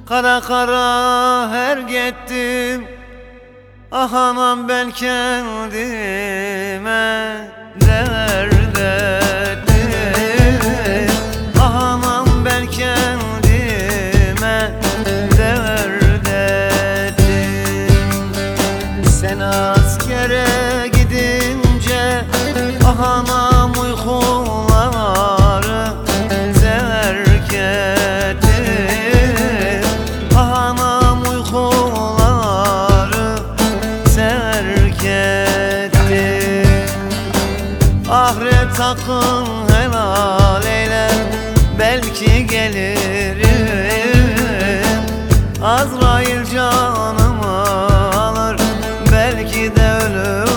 Kara kara her gittim, ah anam ben kendime dert ettim. Ah anam ben kendime dert ettim. Sen askere gidince ah anam uykuları zerk ettim. Ah anam uykuları zerk ettim. Ahiret hakkın helal eyle, belki gelirim. Azrail canımı alır, belki de ölürüm.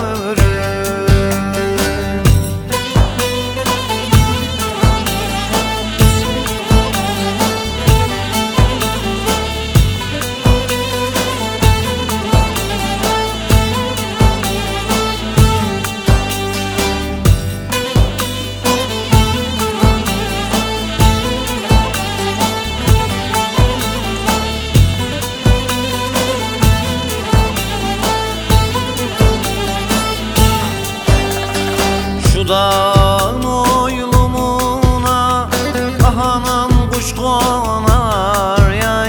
Dağın oylumuna ah anam kuş konar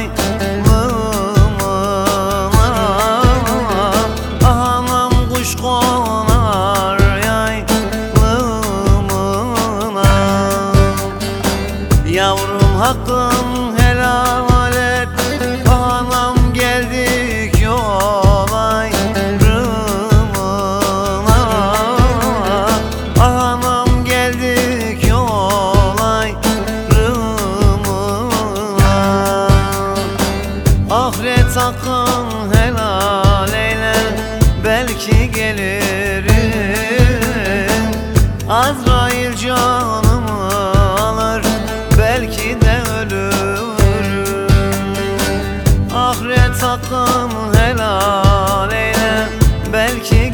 yaylımına. Ah anam kuş konar yaylımına. Yavrum hakkın helal et, ah anam geldik yola hakkın helal eyle, belki gelirim. Azrail canımı alır, belki de ölürüm. Ahiret hakkın helal eyle, belki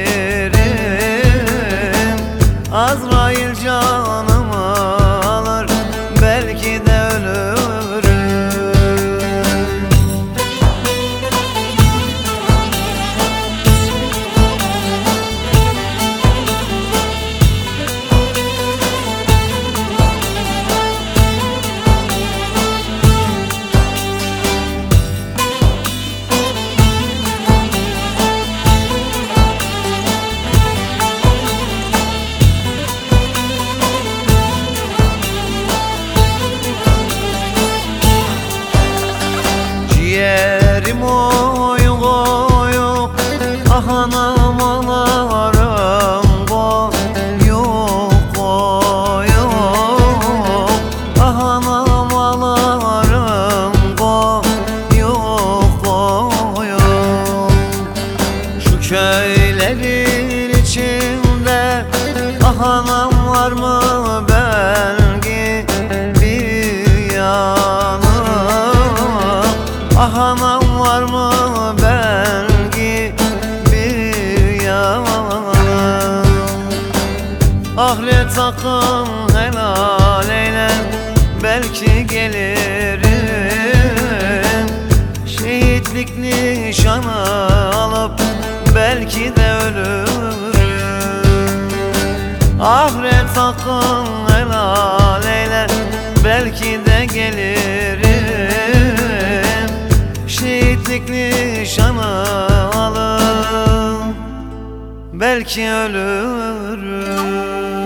gelirim. Azrail canımı alır, belki de ölürüm. Yerim oyuk oyuk, ah anam ağlarım koyuk koyuk. Ah anam ağlarım koyuk koyuk. Şu köylerin içinde ah anam var mı belki bir yanım? Ah anam var mı belki bir yanım? Ahiret hakkın helal eyle, belki gelirim. Şehitlik nişanı alıp belki de ölürüm. Ahiret hakkın helal eyle, belki de gelirim. Şehitlik nişanı alıp belki ölürüm.